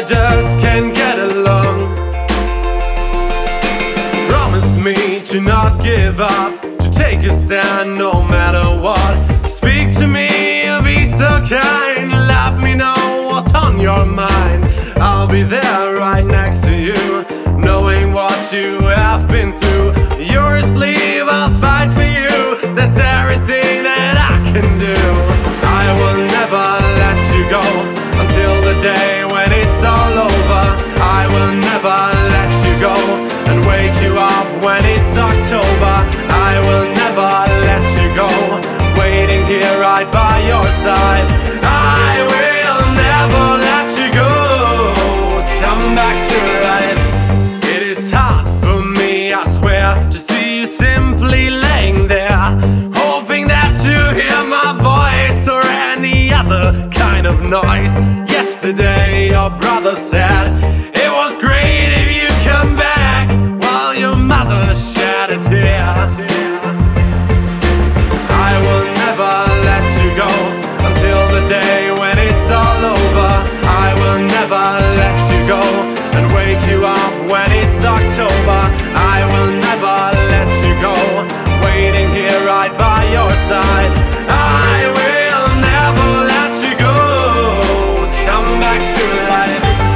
just can't get along. Promise me to not give up, to take a stand no matter what. Speak to me, be so kind, let me know what's on your mind. I'll be there right next to you, knowing what you have been through. You're asleep, I'll fight for you, that's everything that I can do. I will never let you go until the day when it's all over. I will never let you go and wake you up when it's October. I will never let you go, waiting here right by your side. I will never let you go, come back to life. It is hard for me, I swear, to see you simply laying there, hoping that you hear my voice or any other kind of noise. Yesterday your brother said